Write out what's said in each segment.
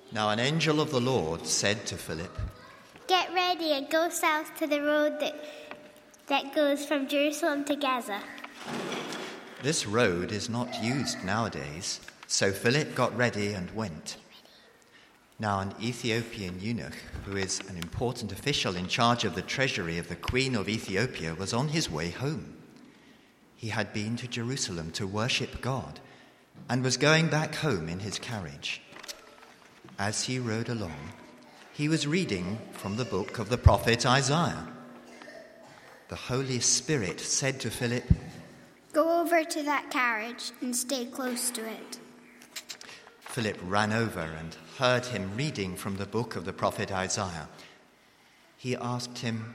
Now an angel of the Lord said to Philip, "Get ready and go south to the road that goes from Jerusalem to Gaza." This road is not used nowadays, so Philip got ready and went. Now an Ethiopian eunuch, who is an important official in charge of the treasury of the Queen of Ethiopia, was on his way home. He had been to Jerusalem to worship God and was going back home in his carriage. As he rode along, he was reading from the book of the prophet Isaiah. The Holy Spirit said to Philip, "Go over to that carriage and stay close to it." Philip ran over and heard him reading from the book of the prophet Isaiah. He asked him,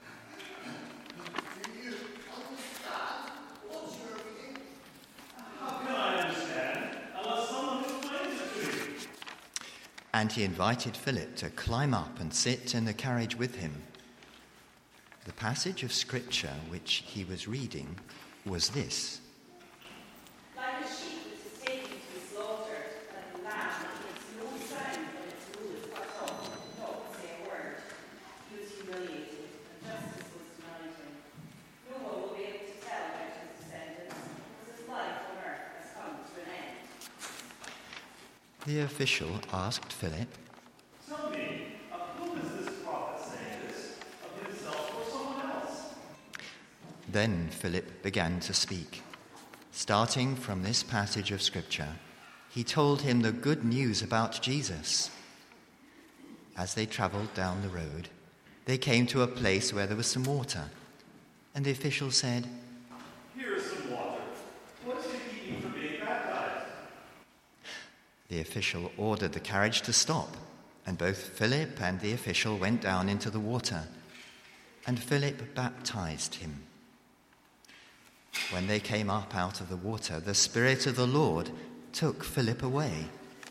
and he invited Philip to climb up and sit in the carriage with him. The passage of scripture which he was reading was this: Like a sheep which is taken to be slaughtered, like a lamb that makes no sound when its wool is cut off, and not say a word. He was humiliated, and justice was denied him. No one will be able to tell about his descendants, because his life on earth has come to an end. The official asked Philip, "Tell me, of whom is this prophet saying this? Of himself or someone else?" Then Philip began to speak. Starting from this passage of scripture, he told him the good news about Jesus. As they traveled down the road, they came to a place where there was some water, and the official said, "Here is some water. What is to keep you from being baptized?" The official ordered the carriage to stop, and both Philip and the official went down into the water, and Philip baptized him. When they came up out of the water, the Spirit of the Lord took Philip away.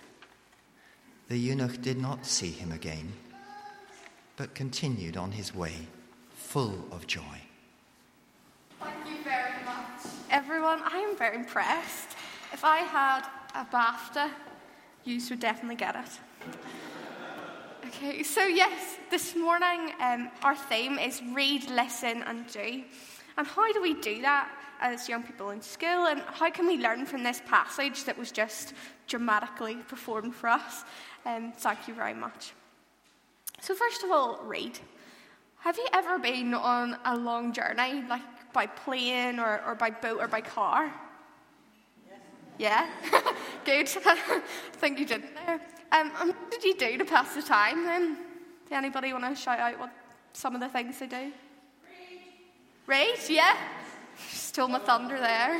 The eunuch did not see him again, but continued on his way, full of joy. Thank you very much, everyone. I am very impressed. If I had a BAFTA, you would definitely get it. Okay, so yes, this morning our theme is read, listen and do. And how do we do that as young people in school? And how can we learn from this passage that was just dramatically performed for us? Thank you very much. So first of all, read. Have you ever been on a long journey, like by plane or by boat or by car? Yeah? Good. I think you did there. What did you do to pass the time then? Does anybody want to shout out what some of the things they do? Read, yeah? Stole my thunder there.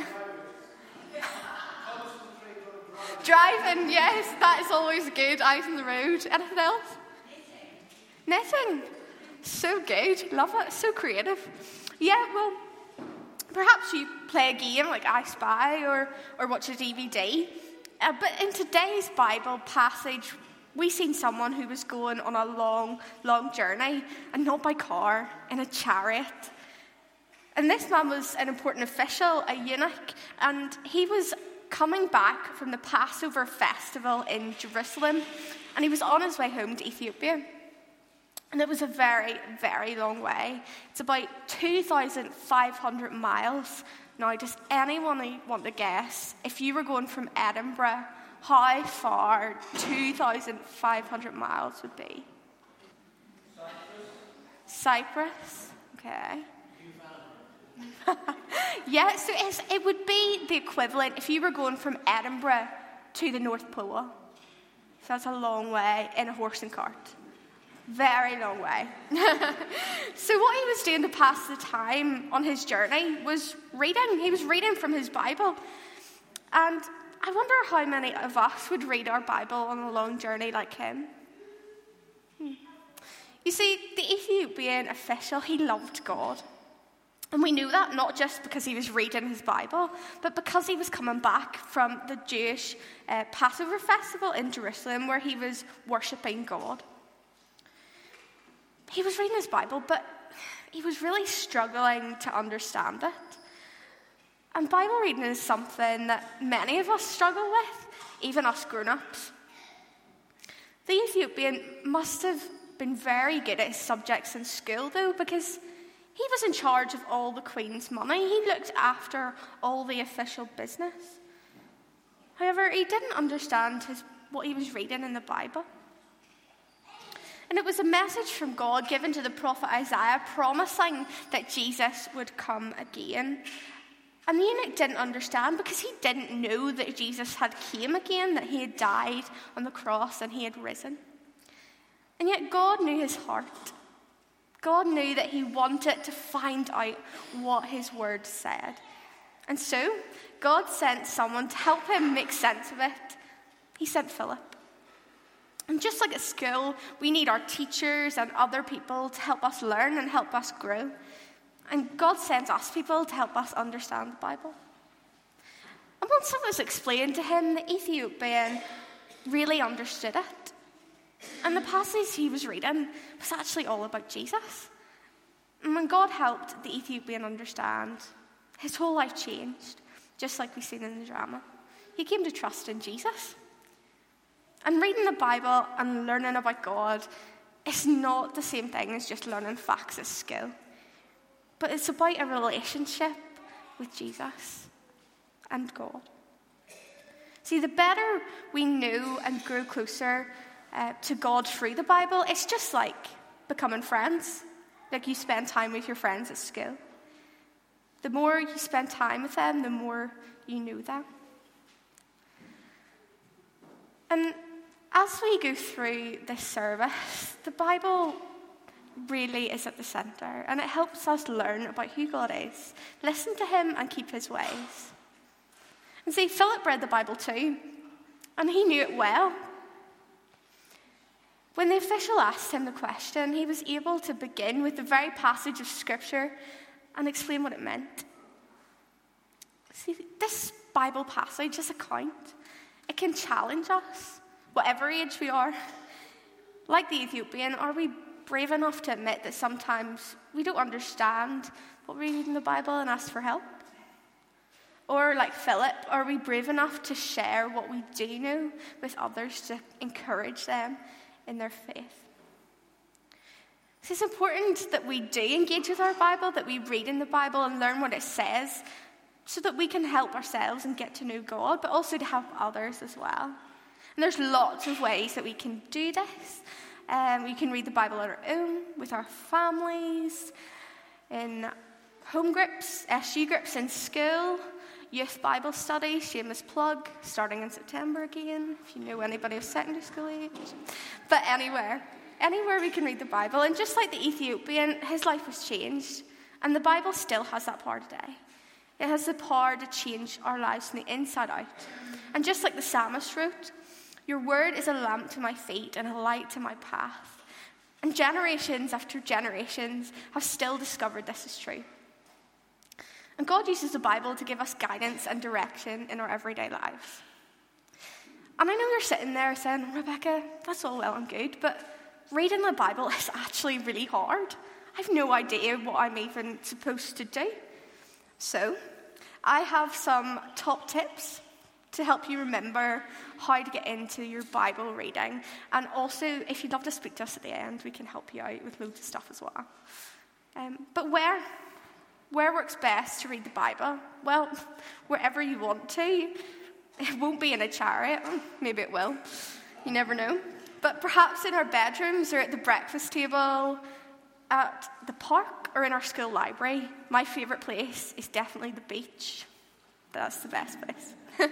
Driving, yes, that is always good, out on the road. Anything else? Knitting. So good, love it, so creative. Yeah, well, perhaps you play a game like I Spy or watch a DVD. But in today's Bible passage, we seen someone who was going on a long, long journey, and not by car, in a chariot. And this man was an important official, a eunuch, and he was coming back from the Passover festival in Jerusalem, and he was on his way home to Ethiopia. And it was a very, very long way. It's about 2,500 miles. Now, does anyone want to guess, if you were going from Edinburgh, how far 2,500 miles would be? Cyprus? Okay. Yeah, so it would be the equivalent if you were going from Edinburgh to the North Pole. So that's a long way in a horse and cart. Very long way. So what he was doing to pass the time on his journey was reading. He was reading from his Bible. And I wonder how many of us would read our Bible on a long journey like him. You see, the Ethiopian official, he loved God. And we knew that not just because he was reading his Bible, but because he was coming back from the Jewish Passover festival in Jerusalem where he was worshipping God. He was reading his Bible, but he was really struggling to understand it. And Bible reading is something that many of us struggle with, even us grown-ups. The Ethiopian must have been very good at his subjects in school, though, because he was in charge of all the Queen's money. He looked after all the official business. However, he didn't understand what he was reading in the Bible. And it was a message from God given to the prophet Isaiah promising that Jesus would come again. And the eunuch didn't understand because he didn't know that Jesus had came again, that he had died on the cross and he had risen. And yet God knew his heart. God knew that he wanted to find out what his word said. And so God sent someone to help him make sense of it. He sent Philip. And just like at school, we need our teachers and other people to help us learn and help us grow. And God sends us people to help us understand the Bible. And once it was explained to him, the Ethiopian really understood it. And the passage he was reading was actually all about Jesus. And when God helped the Ethiopian understand, his whole life changed, just like we've seen in the drama. He came to trust in Jesus. And reading the Bible and learning about God is not the same thing as just learning facts at school. But it's about a relationship with Jesus and God. See, the better we know and grow closer to God through the Bible, it's just like becoming friends. Like you spend time with your friends at school. The more you spend time with them, the more you know them. And as we go through this service, the Bible really is at the centre, and it helps us learn about who God is, listen to him and keep his ways. And see, Philip read the Bible too, and he knew it well. When the official asked him the question, he was able to begin with the very passage of Scripture and explain what it meant. See, this Bible passage, this account, it can challenge us, whatever age we are. Like the Ethiopian, are we brave enough to admit that sometimes we don't understand what we read in the Bible and ask for help? Or like Philip, are we brave enough to share what we do know with others to encourage them in their faith? So it's important that we do engage with our Bible, that we read in the Bible and learn what it says, so that we can help ourselves and get to know God, but also to help others as well. And there's lots of ways that we can do this. We can read the Bible on our own, with our families, in home groups, SU groups in school, youth Bible study, shameless plug, starting in September again, if you know anybody of secondary school age. But anywhere we can read the Bible. And just like the Ethiopian, his life was changed. And the Bible still has that power today. It has the power to change our lives from the inside out. And just like the psalmist wrote, your word is a lamp to my feet and a light to my path. And generations after generations have still discovered this is true. And God uses the Bible to give us guidance and direction in our everyday lives. And I know you're sitting there saying, Rebecca, that's all well and good, but reading the Bible is actually really hard. I have no idea what I'm even supposed to do. So, I have some top tips to help you remember how to get into your Bible reading. And also, if you'd love to speak to us at the end, we can help you out with loads of stuff as well. But where works best to read the Bible? Well, wherever you want to. It won't be in a chariot. Maybe it will. You never know. But perhaps in our bedrooms or at the breakfast table, at the park or in our school library. My favourite place is definitely the beach. That's the best place.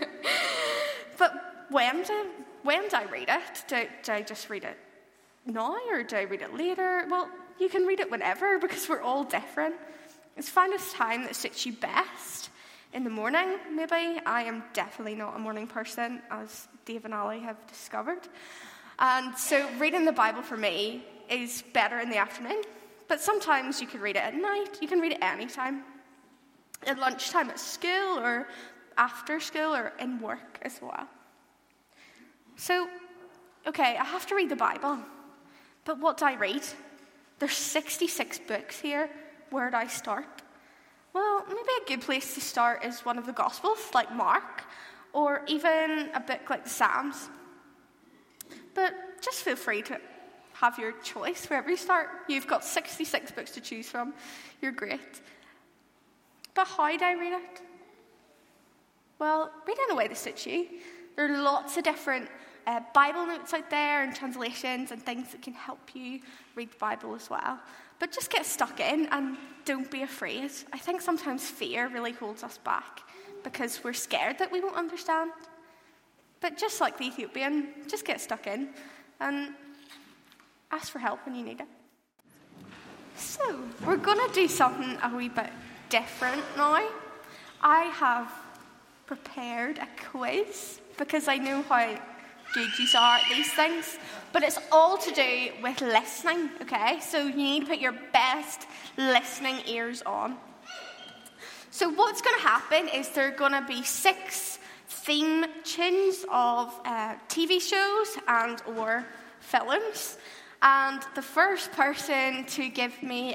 But when do I read it? Do I just read it now or do I read it later? Well, you can read it whenever because we're all different. It's find a time that suits you best. In the morning, maybe. I am definitely not a morning person, as Dave and Ali have discovered. And so reading the Bible for me is better in the afternoon. But sometimes you can read it at night. You can read it anytime. At lunchtime at school or after school or in work as well. So, okay, I have to read the Bible. But what do I read? There's 66 books here. Where do I start? Well, maybe a good place to start is one of the Gospels, like Mark, or even a book like the Psalms. But just feel free to have your choice wherever you start. You've got 66 books to choose from. You're great. But how do I read it? Well, read it in a way that suits you. There are lots of different Bible notes out there and translations and things that can help you read the Bible as well. But just get stuck in and don't be afraid. I think sometimes fear really holds us back because we're scared that we won't understand. But just like the Ethiopian, just get stuck in and ask for help when you need it. So, we're going to do something a wee bit different now. I have prepared a quiz because I know how good you are at these things, but it's all to do with listening, okay? So you need to put your best listening ears on. So what's going to happen is there are going to be 6 theme tunes of TV shows and or films, and the first person to give me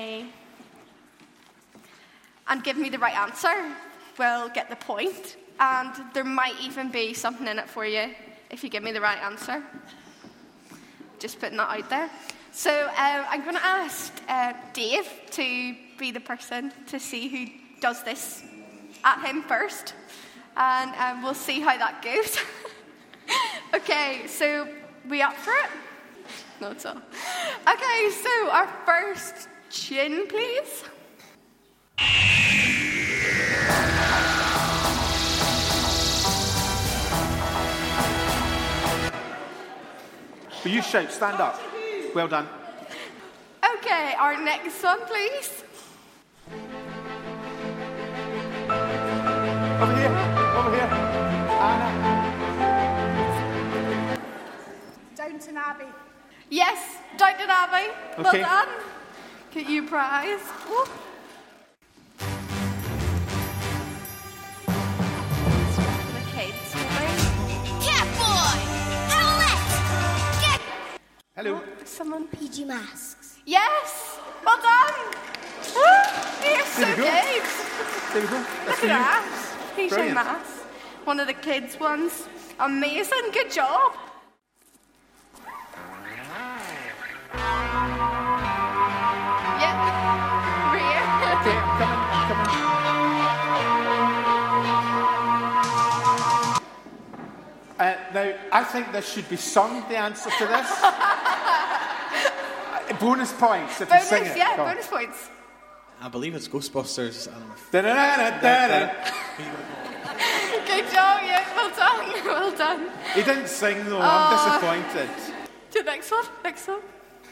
the right answer will get the point, and there might even be something in it for you if you give me the right answer. Just putting that out there. So I'm going to ask Dave to be the person to see who does this at him first, and we'll see how that goes. Okay, so we up for it? No, it's all. Okay, so our first tune, please. Will you shout? Stand up. Well done. Okay, our next one, please. Over here. Over here. Anna. Downton Abbey. Yes, Downton Abbey. Okay. Well done. Get you a prize. Woo. The kids, maybe. Catboy! Owlette! Get... Hello. Someone. PG Masks. Yes, well done. Woo. You're so There we go. good. There we go. That's for Look you. at that. PJ Brilliant. Masks. One of the kids' ones. Amazing. Good job. Yep. Over here. Okay, I'm coming. Now, I think this should be sung, the answer to this. Bonus points if you sing Bonus, it. yeah, Go on. bonus points. I believe it's Ghostbusters. Da-da-da-da-da-da. Good job, yeah, well done, well done. He didn't sing though, I'm disappointed. To the next one, next one.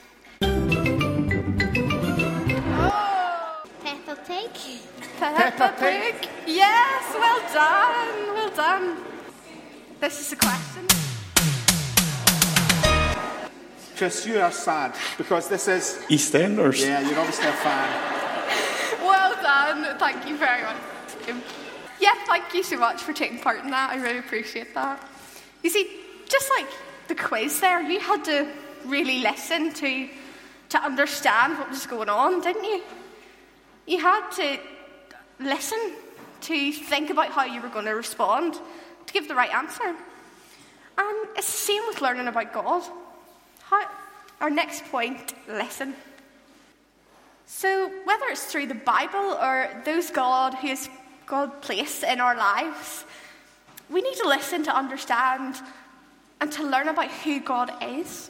Peppa Pig. Peppa Pig. Yes, well done, well done. This is the question. Chris, you are sad because this is... EastEnders. Yeah, you're obviously a fan. Well done, thank you very much. Yeah, thank you so much for taking part in that. I really appreciate that. You see, just like the quiz there, you had to really listen to understand what was going on, didn't you? You had to listen to think about how you were going to respond to give the right answer. And it's the same with learning about God. Our next point, listen. So whether it's through the Bible or those God placed in our lives, we need to listen to understand and to learn about who God is.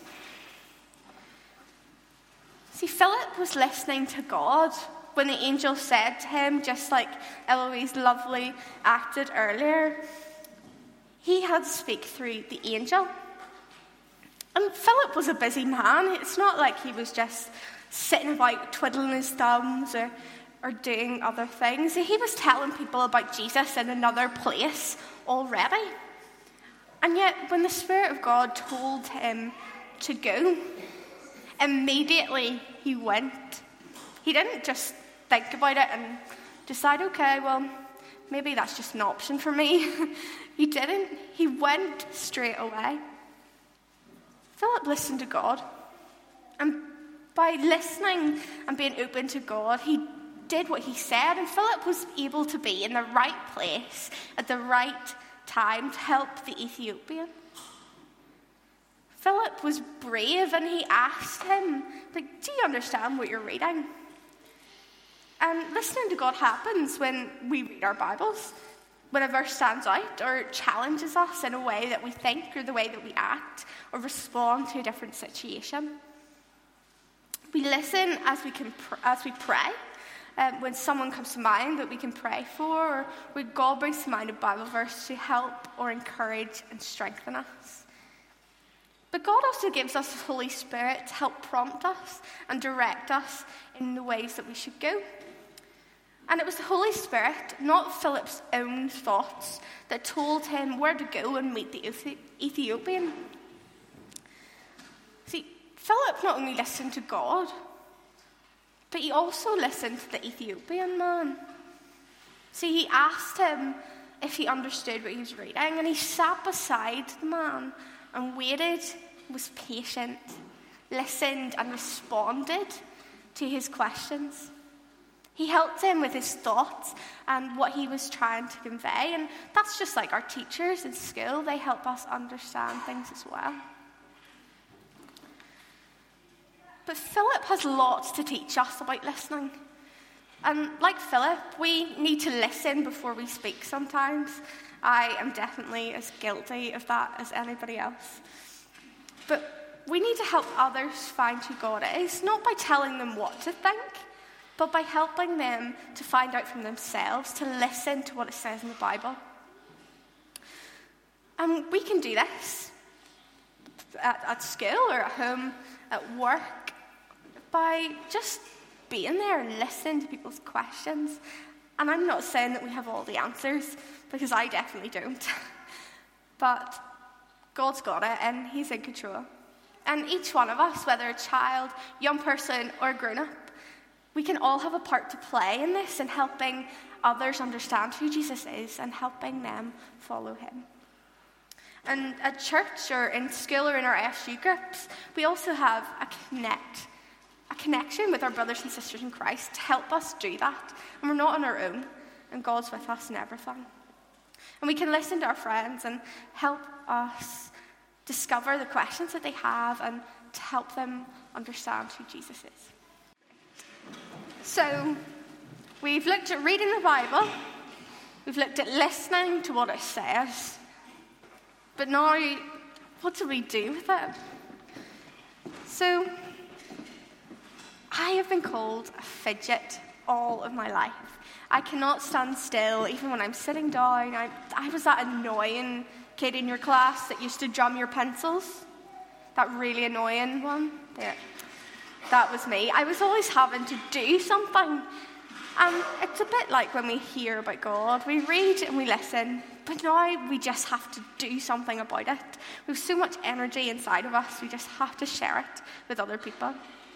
See, Philip was listening to God when the angel said to him, just like Eloise Lovely acted earlier, he had to speak through the angel. And Philip was a busy man. It's not like he was just sitting about twiddling his thumbs or doing other things. He was telling people about Jesus in another place already. And yet, when the Spirit of God told him to go, immediately he went. He didn't just think about it and decide, okay, well, maybe that's just an option for me. He didn't. He went straight away. Philip listened to God. And by listening and being open to God, he did what he said. And Philip was able to be in the right place at the right time to help the Ethiopian. Philip Philip was brave and he asked him, do you understand what you're reading? And listening to God happens when we read our Bibles. When a verse stands out or challenges us in a way that we think or the way that we act or respond to a different situation. We listen as we pray. When someone comes to mind that we can pray for, or when God brings to mind a Bible verse to help or encourage and strengthen us. But God also gives us the Holy Spirit to help prompt us and direct us in the ways that we should go. And it was the Holy Spirit, not Philip's own thoughts, that told him where to go and meet the Ethiopian. See, Philip not only listened to God, but he also listened to the Ethiopian man. See, he asked him if he understood what he was reading, and he sat beside the man and waited, was patient, listened and responded to his questions. He helped him with his thoughts and what he was trying to convey. And that's just like our teachers in school. They help us understand things as well. But Philip has lots to teach us about listening. And like Philip, we need to listen before we speak sometimes. I am definitely as guilty of that as anybody else. But we need to help others find who God is, not by telling them what to think, but by helping them to find out from themselves, to listen to what it says in the Bible. And we can do this at school or at home, at work, by just being there and listening to people's questions. And I'm not saying that we have all the answers, because I definitely don't. But God's got it, and He's in control. And each one of us, whether a child, young person, or grown-up, we can all have a part to play in this, in helping others understand who Jesus is and helping them follow Him. And at church or in school or in our FSU groups, we also have a connection with our brothers and sisters in Christ to help us do that. And we're not on our own, and God's with us in everything. And we can listen to our friends and help us discover the questions that they have and to help them understand who Jesus is. So, we've looked at reading the Bible, we've looked at listening to what it says, but now, what do we do with it? So, I have been called a fidget all of my life. I cannot stand still, even when I'm sitting down. I was that annoying kid in your class that used to drum your pencils. That really annoying one. There. That was me. I was always having to do something. And it's a bit like when we hear about God. We read and we listen, but now we just have to do something about it. We have so much energy inside of us, we just have to share it with other people.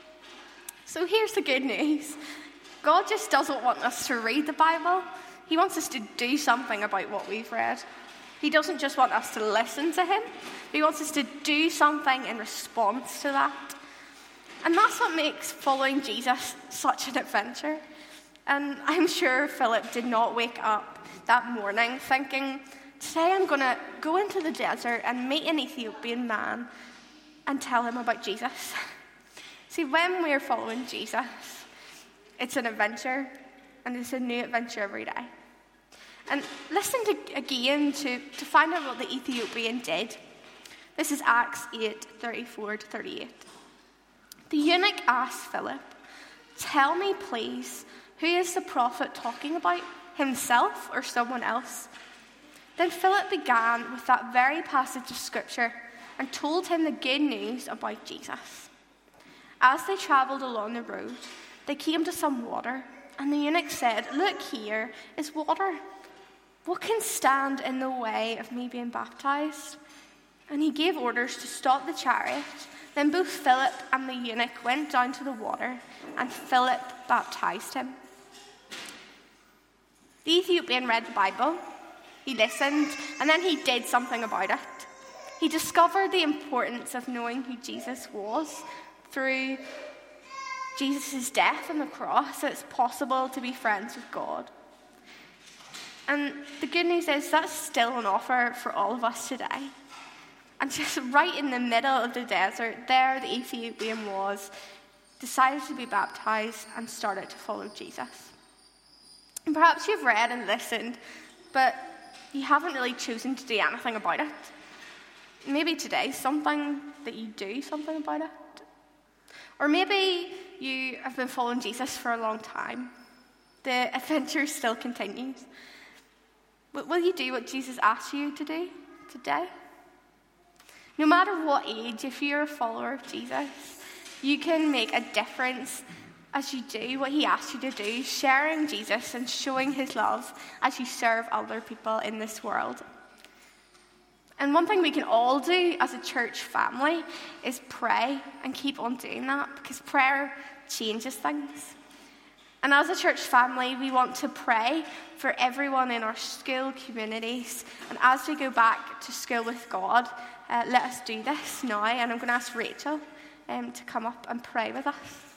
So here's the good news. God just doesn't want us to read the Bible. He wants us to do something about what we've read. He doesn't just want us to listen to Him. He wants us to do something in response to that. And that's what makes following Jesus such an adventure. And I'm sure Philip did not wake up that morning thinking, today I'm going to go into the desert and meet an Ethiopian man and tell him about Jesus. See, when we're following Jesus, it's an adventure, and it's a new adventure every day. And listen again to find out what the Ethiopian did. This is Acts 8:34-38. The eunuch asked Philip, "Tell me, please, who is the prophet talking about, himself or someone else?" Then Philip began with that very passage of Scripture and told him the good news about Jesus. As they travelled along the road, they came to some water, and the eunuch said, "Look, here is water. What can stand in the way of me being baptized?" And he gave orders to stop the chariot. Then both Philip and the eunuch went down to the water, and Philip baptized him. The Ethiopian read the Bible, he listened, and then he did something about it. He discovered the importance of knowing who Jesus was through Jesus' death on the cross, so it's possible to be friends with God. And the good news is that's still an offer for all of us today. And just right in the middle of the desert, there the Ethiopian was, decided to be baptized and started to follow Jesus. And perhaps you've read and listened, but you haven't really chosen to do anything about it. Maybe today, something that you do something about it. Or maybe you have been following Jesus for a long time. The adventure still continues. But will you do what Jesus asked you to do today? No matter what age, if you're a follower of Jesus, you can make a difference as you do what he asked you to do, sharing Jesus and showing his love as you serve other people in this world. And one thing we can all do as a church family is pray and keep on doing that, because prayer changes things. And as a church family, we want to pray for everyone in our school communities. And as we go back to school with God, let us do this now. And I'm going to ask Rachel to come up and pray with us.